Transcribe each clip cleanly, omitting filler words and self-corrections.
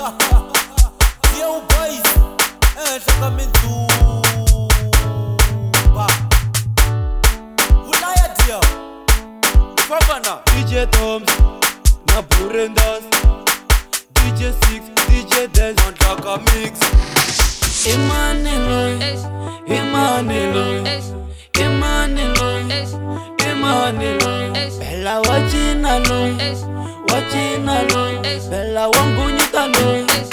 Yo boys, shaka mintuba. Ulaya dia. Governor DJ Toms, na Burendas, DJ Six, DJ Dance, Montaka Mix. Emmanuel, Bella wachina lo, Bella wangunyuta lo.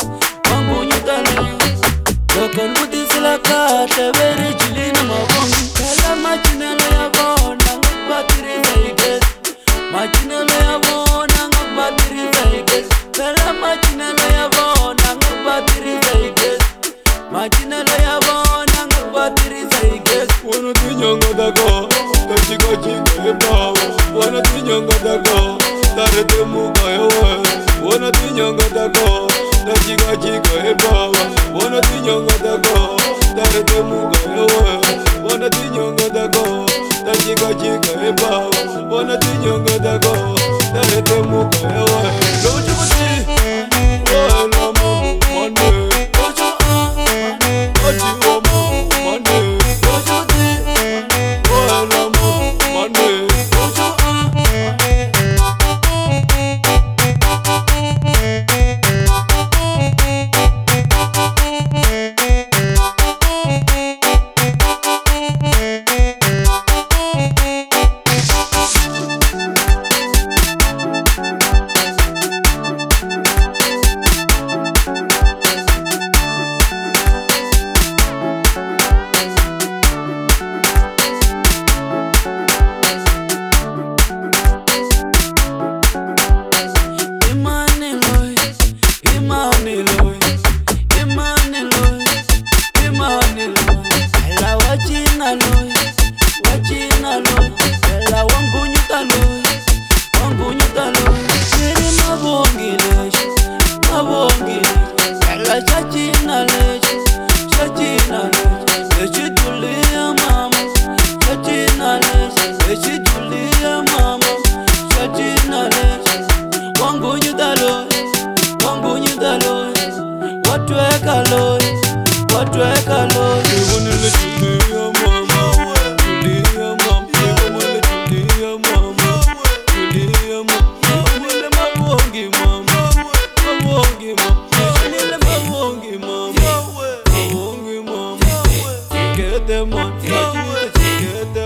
Lokon mutisila kate veri chilina mabongi. Bella machinelo ya bona ngbatiri zaiges. Machinelo ya bona ngbatiri zaiges. Bella machinelo ya bona ngbatiri zaiges. Machinelo ya bona ngbatiri zaiges. Wana tinyanga dago, tachika chika ebawa. Wana tinyanga dago, tarete muka ewe. Wana tinyanga dago, tachika chika ebawa. Wana tinyanga dago, tarete muka ewe. Wana tinyanga dago, tachika chika ebawa. Wana tinyanga dago, tarete muka ewe. Loju muti, wala mamu mane. Loju oji omu mane. Loju muti, wala mamu mane. Loju wachina loy, Bella wangunyuta loy. Siri mabongi lesh, Bella chachina lesh. Lechi tulia mama, chachina lesh. Lechi tulia mama, chachina lesh. Wangunyuta loy, watweka loy. Iwanele tulia mama, tulia mama. Iwanele mabongi mama, Iwanele mabongi mama. Chikete man, chikete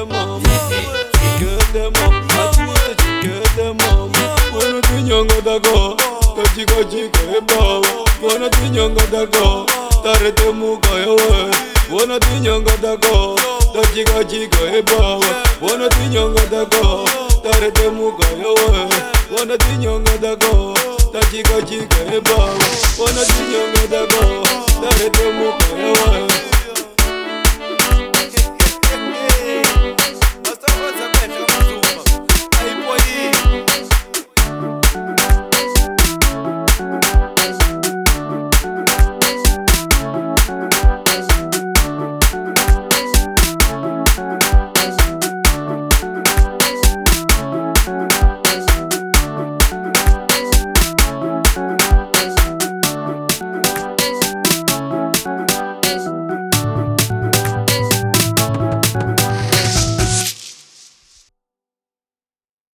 mama. Wana tinyanga dago, tachika chika ebawa. Wana tinyanga dago, tarete muka ewe. Wana tinyanga dago, tachika chika ebawa. Wana tinyanga dago, tarete muka ewe. Wana tinyanga dago, tachika chika ebawa. Wana tinyanga dago, tarete muka ewe.